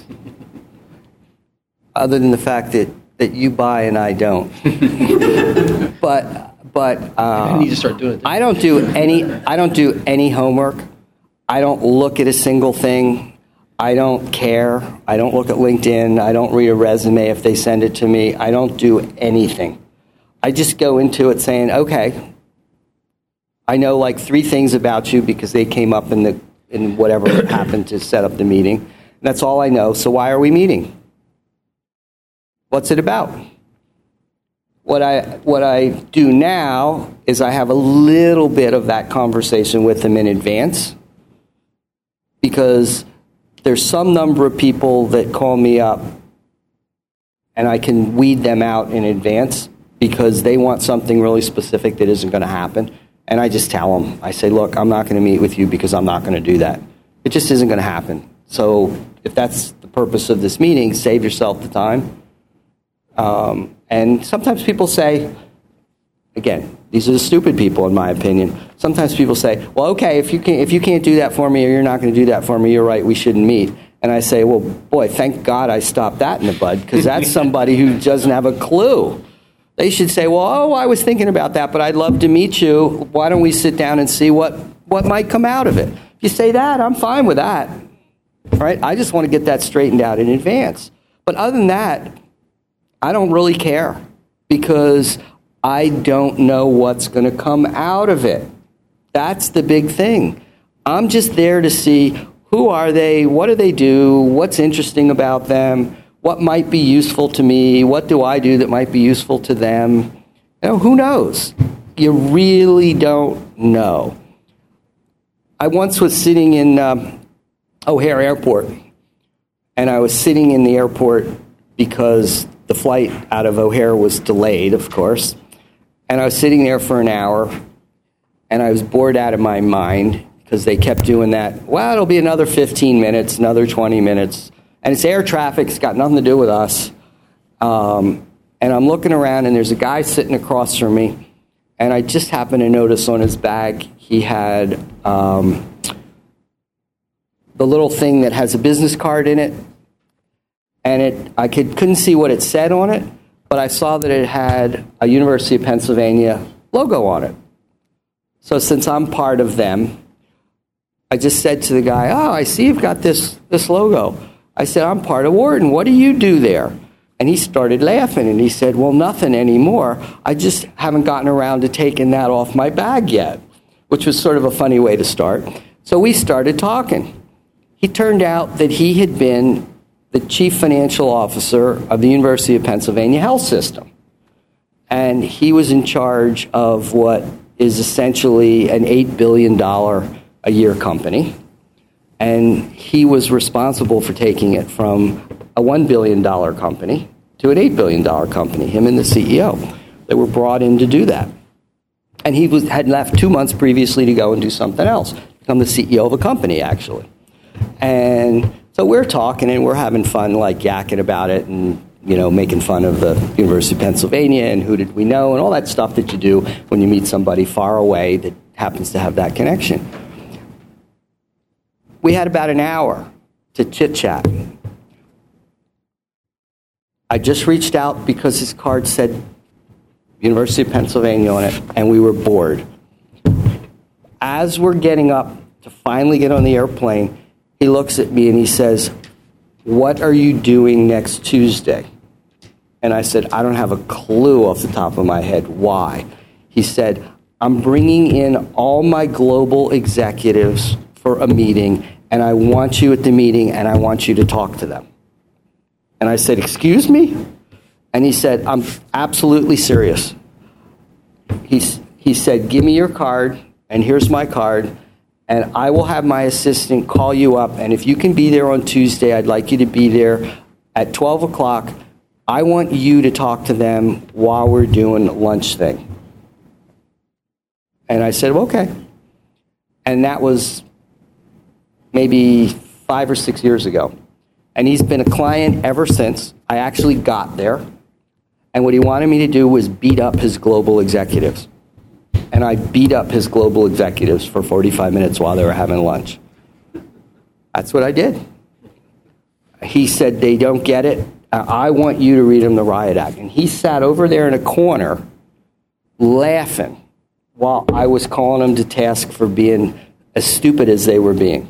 other than the fact that you buy and I don't. But I need to start doing it. I don't do any homework. I don't look at a single thing. I don't care. I don't look at LinkedIn. I don't read a resume if they send it to me. I don't do anything. I just go into it saying, okay, I know like 3 things about you because they came up in whatever happened to set up the meeting. That's all I know. So why are we meeting? What's it about? What I do now is I have a little bit of that conversation with them in advance, because there's some number of people that call me up and I can weed them out in advance because they want something really specific that isn't going to happen. And I just tell them, I say, look, I'm not going to meet with you because I'm not going to do that. It just isn't going to happen. So if that's the purpose of this meeting, save yourself the time. And sometimes people say, again, these are the stupid people in my opinion. Sometimes people say, well, okay, if you can't do that for me or you're not going to do that for me, you're right, we shouldn't meet. And I say, well, boy, thank God I stopped that in the bud, because that's somebody who doesn't have a clue. They should say, well, I was thinking about that, but I'd love to meet you. Why don't we sit down and see what might come out of it? If you say that, I'm fine with that. Right? I just want to get that straightened out in advance. But other than that, I don't really care, because I don't know what's going to come out of it. That's the big thing. I'm just there to see, who are they? What do they do? What's interesting about them? What might be useful to me? What do I do that might be useful to them? Who knows? You really don't know. I once was sitting in O'Hare Airport, and I was sitting in the airport because the flight out of O'Hare was delayed, of course. And I was sitting there for an hour, and I was bored out of my mind, because they kept doing that. Well, it'll be another 15 minutes, another 20 minutes. And it's air traffic. It's got nothing to do with us. And I'm looking around, and there's a guy sitting across from me. And I just happened to notice on his bag he had the little thing that has a business card in it. And I couldn't see what it said on it, but I saw that it had a University of Pennsylvania logo on it. So since I'm part of them, I just said to the guy, I see you've got this logo. I said, I'm part of Wharton. What do you do there? And he started laughing, and he said, well, nothing anymore. I just haven't gotten around to taking that off my bag yet, which was sort of a funny way to start. So we started talking. He turned out that he had been the chief financial officer of the University of Pennsylvania Health System. And he was in charge of what is essentially an $8 billion a year company, and he was responsible for taking it from a $1 billion company to an $8 billion company, him and the CEO. They were brought in to do that. And he had left 2 months previously to go and do something else, become the CEO of a company, actually. And so we're talking, and we're having fun, like yakking about it, and making fun of the University of Pennsylvania, and who did we know, and all that stuff that you do when you meet somebody far away that happens to have that connection. We had about an hour to chit-chat. I just reached out because his card said University of Pennsylvania on it, and we were bored. As we're getting up to finally get on the airplane, he looks at me and he says, what are you doing next Tuesday? And I said, I don't have a clue off the top of my head. Why? He said, I'm bringing in all my global executives for a meeting, and I want you at the meeting, and I want you to talk to them. And I said, excuse me? And he said, I'm absolutely serious. He said, give me your card, and here's my card, and I will have my assistant call you up, and if you can be there on Tuesday, I'd like you to be there at 12 o'clock. I want you to talk to them while we're doing the lunch thing. And I said, okay. And that was maybe 5 or 6 years ago. And he's been a client ever since. I actually got there. And what he wanted me to do was beat up his global executives. And I beat up his global executives for 45 minutes while they were having lunch. That's what I did. He said, they don't get it. I want you to read them the riot act. And he sat over there in a corner laughing while I was calling him to task for being as stupid as they were being.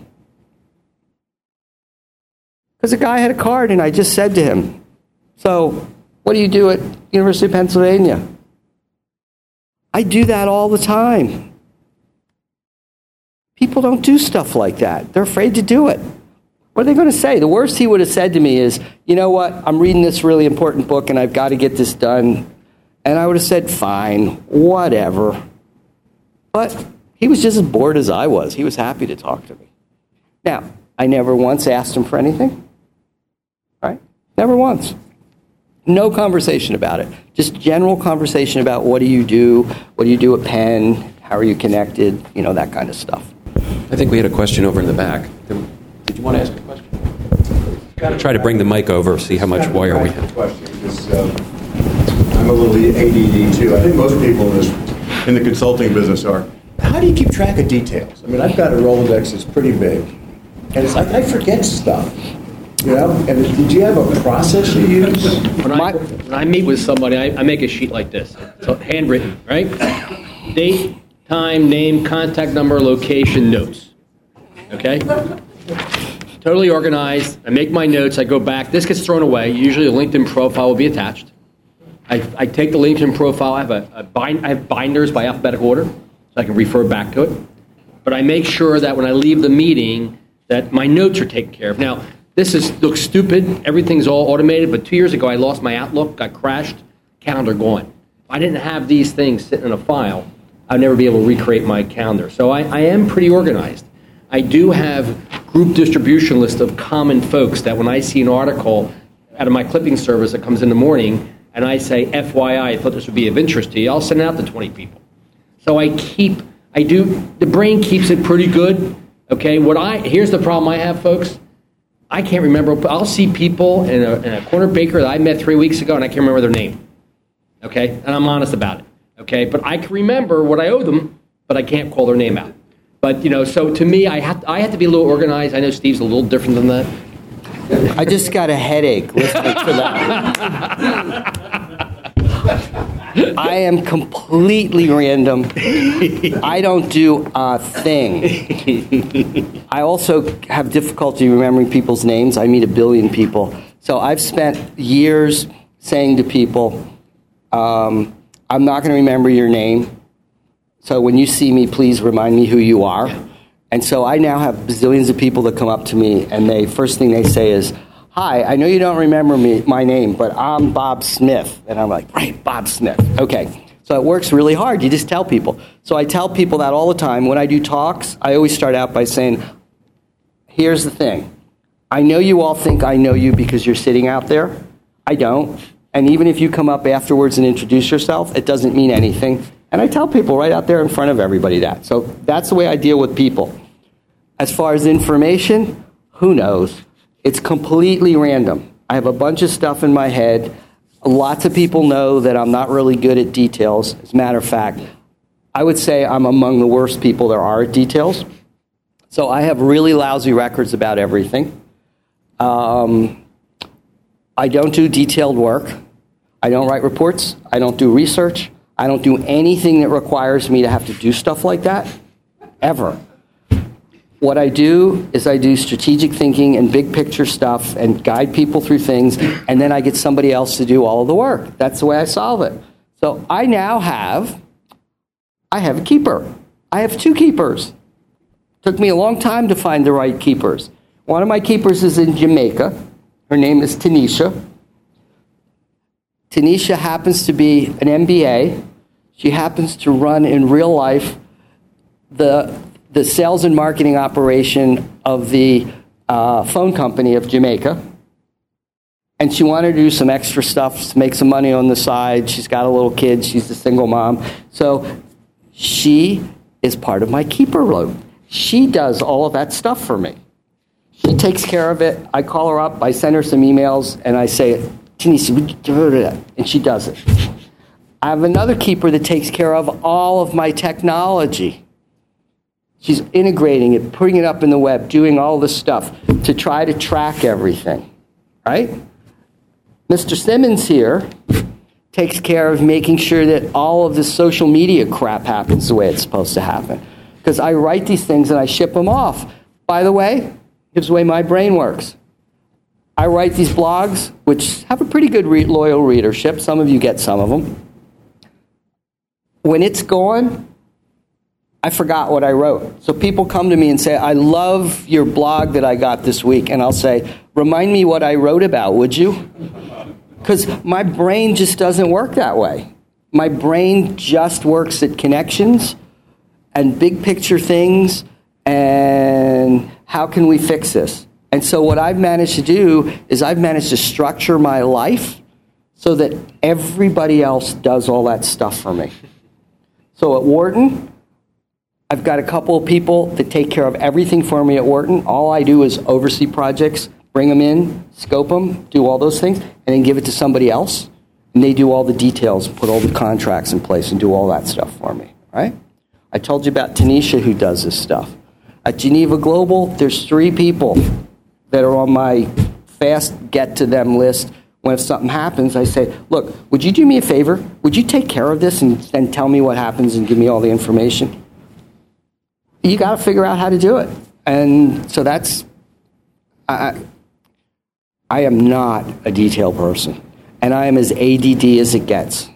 Because the guy had a card, and I just said to him, so what do you do at University of Pennsylvania? I do that all the time. People don't do stuff like that. They're afraid to do it. What are they going to say? The worst he would have said to me is, you know what, I'm reading this really important book and I've got to get this done. And I would have said, fine, whatever. But he was just as bored as I was. He was happy to talk to me. Now, I never once asked him for anything. Right? Never once. No conversation about it. Just general conversation about what do you do at Penn, how are you connected, that kind of stuff. I think we had a question over in the back. Did you want to ask a question? Try to bring the mic over, see how much wire we have. I'm a little ADD too. I think most people in the consulting business are. How do you keep track of details? I mean, I've got a Rolodex that's pretty big, and it's like I forget stuff. And did you have a process you use? When I meet with somebody, I make a sheet like this. So handwritten, right? Date, time, name, contact number, location, notes. Okay? Totally organized. I make my notes. I go back. This gets thrown away. Usually a LinkedIn profile will be attached. I take the LinkedIn profile. I have binders by alphabetical order, so I can refer back to it. But I make sure that when I leave the meeting, that my notes are taken care of. Now, looks stupid. Everything's all automated. But 2 years ago, I lost my Outlook, got crashed, calendar gone. If I didn't have these things sitting in a file, I'd never be able to recreate my calendar. So I am pretty organized. I do have group distribution list of common folks that when I see an article out of my clipping service that comes in the morning, and I say, FYI, I thought this would be of interest to you, I'll send it out to 20 people. So the brain keeps it pretty good. Okay, here's the problem I have, folks. I can't remember. I'll see people in a corner baker that I met 3 weeks ago, and I can't remember their name. Okay, and I'm honest about it. Okay, but I can remember what I owe them, but I can't call their name out. But so to me, I have to be a little organized. I know Steve's a little different than that. I just got a headache listening to that. I am completely random. I don't do a thing. I also have difficulty remembering people's names. I meet 1 billion people. So I've spent years saying to people, I'm not going to remember your name. So when you see me, please remind me who you are. And so I now have bazillions of people that come up to me, and first thing they say is, hi, I know you don't remember my name, but I'm Bob Smith. And I'm like, right, Bob Smith. Okay. So it works really hard. You just tell people. So I tell people that all the time. When I do talks, I always start out by saying, here's the thing. I know you all think I know you because you're sitting out there. I don't. And even if you come up afterwards and introduce yourself, it doesn't mean anything. And I tell people right out there in front of everybody that. So that's the way I deal with people. As far as information, who knows? It's completely random. I have a bunch of stuff in my head. Lots of people know that I'm not really good at details. As a matter of fact, I would say I'm among the worst people there are at details. So I have really lousy records about everything. I don't do detailed work. I don't write reports. I don't do research. I don't do anything that requires me to have to do stuff like that, ever. What I do is I do strategic thinking and big picture stuff and guide people through things, and then I get somebody else to do all of the work. That's the way I solve it. So I now have a keeper. I have 2 keepers. Took me a long time to find the right keepers. One of my keepers is in Jamaica. Her name is Tanisha. Tanisha happens to be an MBA. She happens to run in real life the sales and marketing operation of the phone company of Jamaica. And she wanted to do some extra stuff to make some money on the side. She's got a little kid. She's a single mom. So she is part of my keeper load. She does all of that stuff for me. She takes care of it. I call her up. I send her some emails. And I say, Tanisha, would you do that? And she does it. I have another keeper that takes care of all of my technology. She's integrating it, putting it up in the web, doing all this stuff to try to track everything, right? Mr. Simmons here takes care of making sure that all of this social media crap happens the way it's supposed to happen. Because I write these things and I ship them off. By the way, here's the way my brain works. I write these blogs, which have a pretty good loyal readership. Some of you get some of them. When it's gone, I forgot what I wrote. So people come to me and say, I love your blog that I got this week. And I'll say, remind me what I wrote about, would you? Because my brain just doesn't work that way. My brain just works at connections and big picture things and how can we fix this? And so what I've managed to do is I've managed to structure my life so that everybody else does all that stuff for me. So at Wharton, I've got a couple of people that take care of everything for me at Wharton. All I do is oversee projects, bring them in, scope them, do all those things, and then give it to somebody else. And they do all the details, put all the contracts in place, and do all that stuff for me, right? I told you about Tanisha who does this stuff. At Geneva Global, there's 3 people that are on my fast get to them list. When if something happens, I say, look, would you do me a favor? Would you take care of this and then tell me what happens and give me all the information? You got to figure out how to do it. And so that's, I am not a detail person. And I am as ADD as it gets.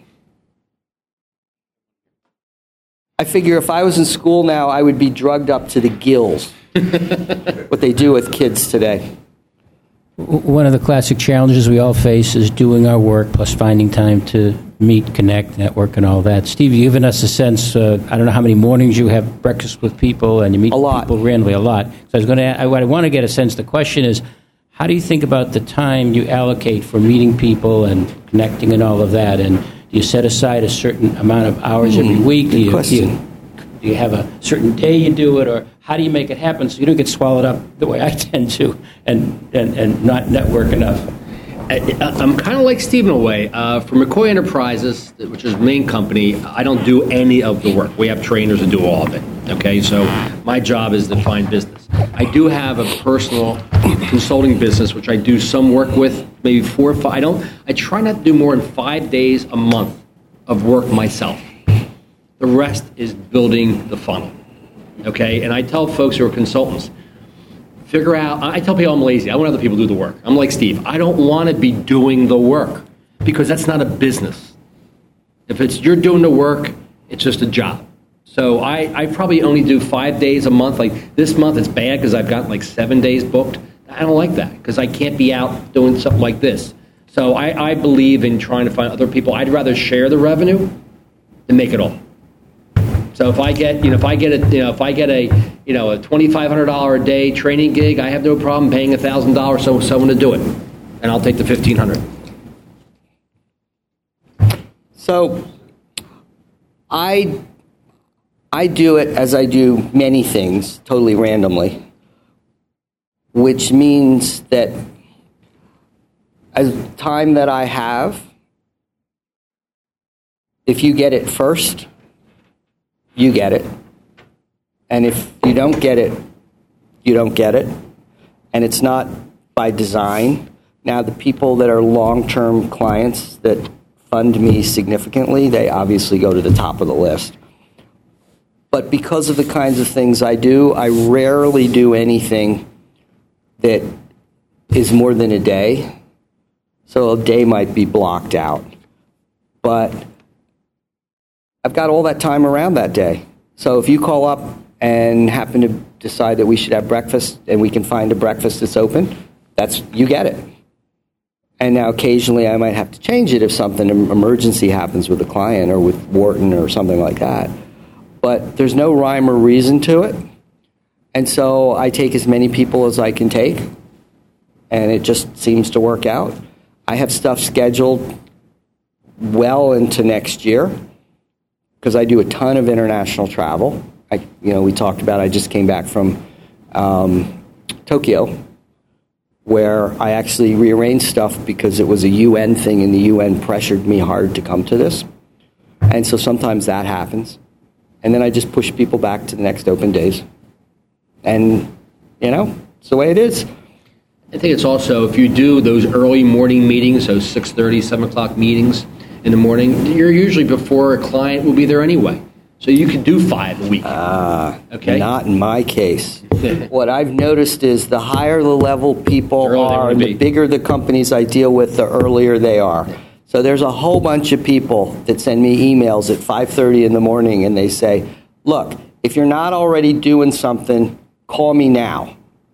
I figure if I was in school now, I would be drugged up to the gills. What they do with kids today. One of the classic challenges we all face is doing our work plus finding time to meet, connect, network, and all that. Steve, you've given us a sense. I don't know how many mornings you have breakfast with people and you meet people randomly. A lot. So I want to get a sense. The question is, how do you think about the time you allocate for meeting people and connecting and all of that? And do you set aside a certain amount of hours every week? Do you have a certain day you do it, or how do you make it happen so you don't get swallowed up the way I tend to and not network enough? I'm kind of like Steve in a way. For McCoy Enterprises, which is the main company, I don't do any of the work. We have trainers that do all of it. Okay, so my job is to find business. I do have a personal consulting business, which I do some work with, maybe 4 or 5. I try not to do more than 5 days a month of work myself. The rest is building the funnel. Okay, and I tell folks who are consultants, figure out, I tell people I'm lazy. I want other people to do the work. I'm like Steve. I don't want to be doing the work because that's not a business. If you're doing the work, it's just a job. So I probably only do 5 days a month. Like this month it's bad because I've got like 7 days booked. I don't like that because I can't be out doing something like this. So I believe in trying to find other people. I'd rather share the revenue than make it all. So if I get a $2,500 a day training gig, I have no problem paying $1,000 so someone to do it, and I'll take the $1,500. So I do it as I do many things, totally randomly, which means that as time that I have, if you get it first, you get it. And if you don't get it, you don't get it. And it's not by design. Now, the people that are long-term clients that fund me significantly, they obviously go to the top of the list. But because of the kinds of things I do, I rarely do anything that is more than a day. So a day might be blocked out. But I've got all that time around that day. So if you call up and happen to decide that we should have breakfast and we can find a breakfast that's open, you get it. And now occasionally I might have to change it if something emergency happens with a client or with Wharton or something like that. But there's no rhyme or reason to it. And so I take as many people as I can take, and it just seems to work out. I have stuff scheduled well into next year, because I do a ton of international travel. We talked about, I just came back from Tokyo, where I actually rearranged stuff because it was a UN thing and the UN pressured me hard to come to this. And so sometimes that happens. And then I just push people back to the next open days. And, it's the way it is. I think it's also, if you do those early morning meetings, those 6:30, 7 o'clock meetings, in the morning, you're usually before a client will be there anyway. So you could do 5 a week. Okay? Not in my case. What I've noticed is the higher the level people are, and the bigger the companies I deal with, the earlier they are. So there's a whole bunch of people that send me emails at 5:30 in the morning, and they say, look, if you're not already doing something, call me now.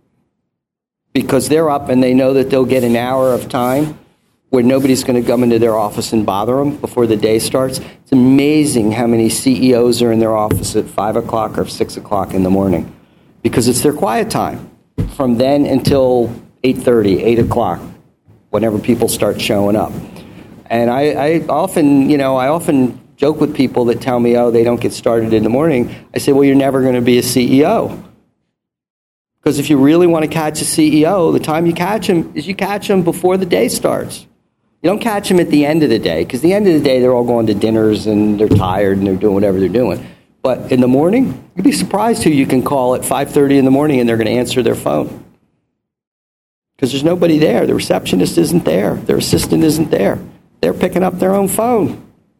Because they're up and they know that they'll get an hour of time where nobody's going to come into their office and bother them before the day starts. It's amazing how many CEOs are in their office at 5 o'clock or 6 o'clock in the morning, because it's their quiet time from then until 8:30, 8 o'clock, whenever people start showing up. And I often joke with people that tell me, they don't get started in the morning. I say, well, you're never going to be a CEO. Because if you really want to catch a CEO, the time you catch him is you catch him before the day starts. You don't catch them at the end of the day, because the end of the day, they're all going to dinners and they're tired and they're doing whatever they're doing. But in the morning, you'd be surprised who you can call at 5:30 in the morning and they're going to answer their phone. because there's nobody there. The receptionist isn't there. Their assistant isn't there. They're picking up their own phone.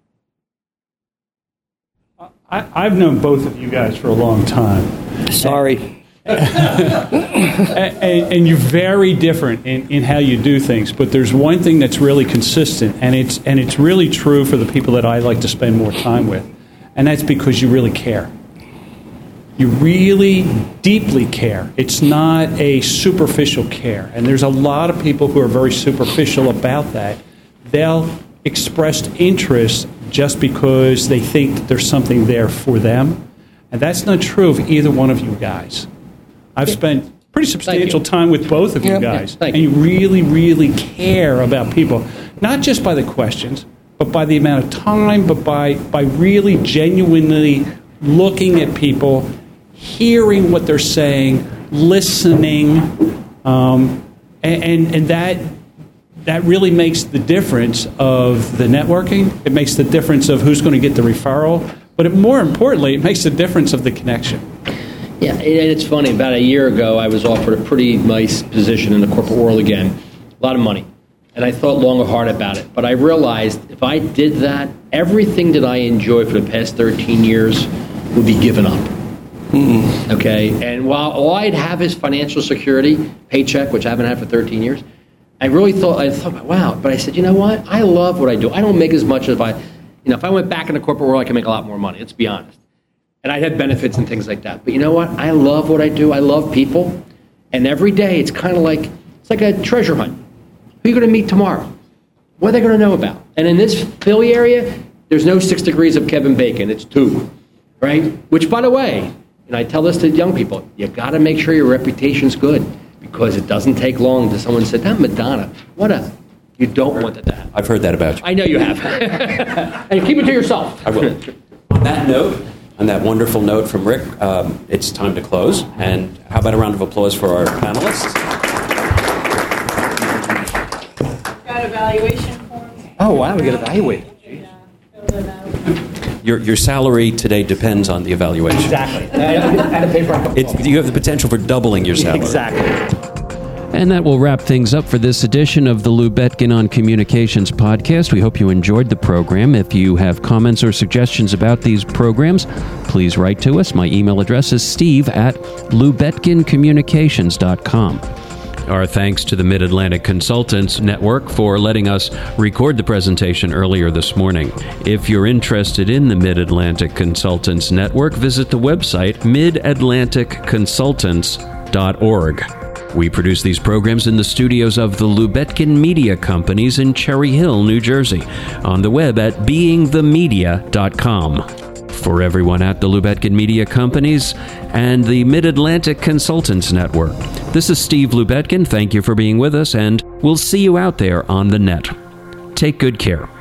I've known both of you guys for a long time. Sorry. And you're very different in how you do things, but there's one thing that's really consistent, and it's really true for the people that I like to spend more time with, and that's because you really care. You really deeply care. It's not a superficial care, and there's a lot of people who are very superficial about that. They'll express interest just because they think that there's something there for them, and that's not true of either one of you guys. I've spent pretty substantial time with both of you guys, and you really, really care about people, not just by the questions, but by the amount of time, but by really genuinely looking at people, hearing what they're saying, listening, and that really makes the difference of the networking. It makes the difference of who's going to get the referral, but more importantly, it makes the difference of the connection. Yeah, and it's funny. About a year ago, I was offered a pretty nice position in the corporate world again, a lot of money. And I thought long and hard about it. But I realized if I did that, everything that I enjoyed for the past 13 years would be given up. Mm-hmm. Okay? And while all I'd have is financial security, paycheck, which I haven't had for 13 years, I thought, wow. But I said, you know what? I love what I do. I don't make as much as if I went back in the corporate world, I could make a lot more money. Let's be honest. And I'd have benefits and things like that. But you know what? I love what I do. I love people. And every day it's kind of like, it's like a treasure hunt. Who are you going to meet tomorrow? What are they going to know about? And in this Philly area, there's no 6 degrees of Kevin Bacon. It's 2, right? Which, by the way, and I tell this to young people, you got to make sure your reputation's good because it doesn't take long to someone say, that Madonna, you don't want that. I've heard that about you. I know you have. And keep it to yourself. I will. On that note, on that wonderful note from Rick, it's time to close. And how about a round of applause for our panelists? Got evaluation forms. Oh, wow, we got evaluated. Your salary today depends on the evaluation. Exactly. And a paper. You have the potential for doubling your salary. Exactly. And that will wrap things up for this edition of the Lou Betkin on Communications podcast. We hope you enjoyed the program. If you have comments or suggestions about these programs, please write to us. My email address is steve@loubetkincommunications.com. Our thanks to the Mid-Atlantic Consultants Network for letting us record the presentation earlier this morning. If you're interested in the Mid-Atlantic Consultants Network, visit the website midatlanticconsultants.org. We produce these programs in the studios of the Lou Betkin Media Companies in Cherry Hill, New Jersey, on the web at beingthemedia.com. For everyone at the Lou Betkin Media Companies and the Mid-Atlantic Consultants Network, this is Steve Lou Betkin. Thank you for being with us, and we'll see you out there on the net. Take good care.